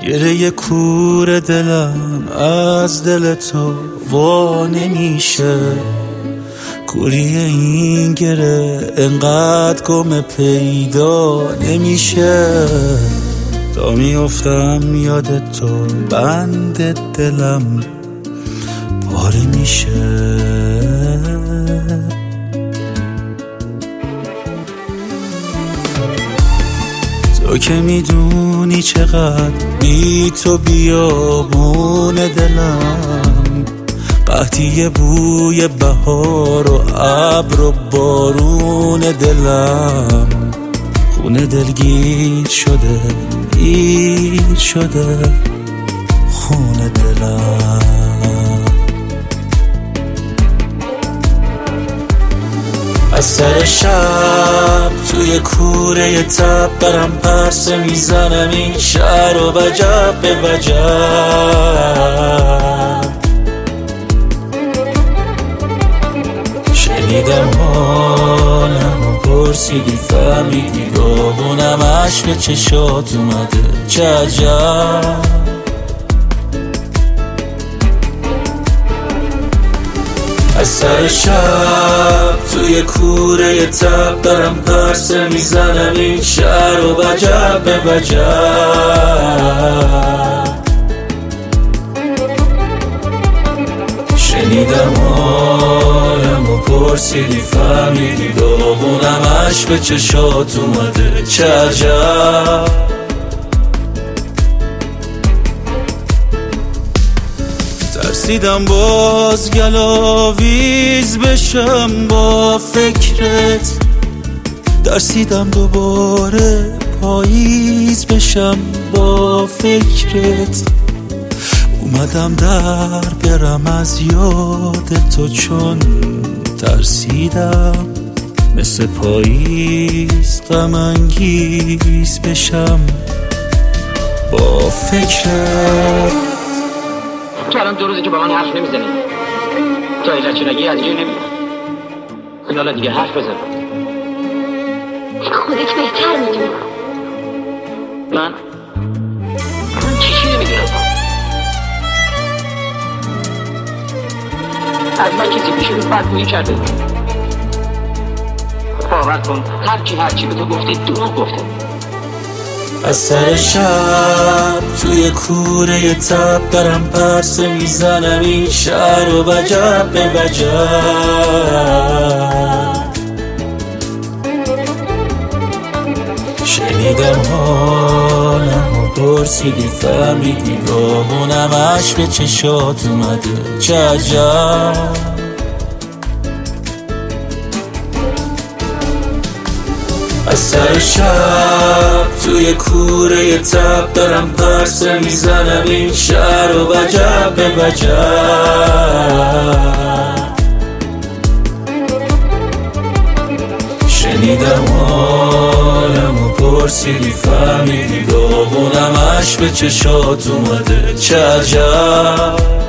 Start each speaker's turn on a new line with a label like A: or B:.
A: گره کور دلم از دل تو وا نمیشه، کوری این گره انقدر گم پیدا نمیشه. تا میافتم یاد تو بند دلم پاره میشه. تو که میدونی چقدر بی تو بیابون دلم، قحطی بوی بهار و ابر و بارون دلم، خونه دلگیر شده گیر شده خونه دلم. از سر شب توی کوره تب برم پرسه میزنم این شهر و وجب به وجب. شنیدم حالم و پرسیدی فهمیدی داغونم عشق به چشات اومده چه عجب. از سر شب توی کوره تب دارم پرسه میزنم این شهر و وجب به وجب. شنیدم حالم و پرسیدی فهمیدی داغونم عشق به چشات اومده چه عجب. ترسیدم باز گلاویز بشم با فکرت، ترسیدم دوباره پاییز بشم با فکرت. اومدم در برم از یاد تو چون ترسیدم مثل پاییز غم انگیز بشم با فکرت.
B: تو الان 2 روزه که با من حرف نمیزنی، تا ایجاد چنگی از جای نمیاد. خیالا دیگه حرف بزن.
C: خودت بهتر میدونی.
B: من چیزی نمیدونم. از من کسی پیش رو بدگویی کرده. باور کن هرچی به تو گفته دروغ گفته.
A: از سر شب توی کوره تب دارم پرسه میزنم این شهر و وجب به وجب. شنیدم حالم و پرسیدی فهمیدی داغونم عشق به چشات اومده چه عجب. از سر شب توی کوره تب دارم پرسه میزنم این شهر و وجب به وجب. شنیدم حالم و پرسیدی فهمیدی داغونم عشق به چشات اومده چه عجب.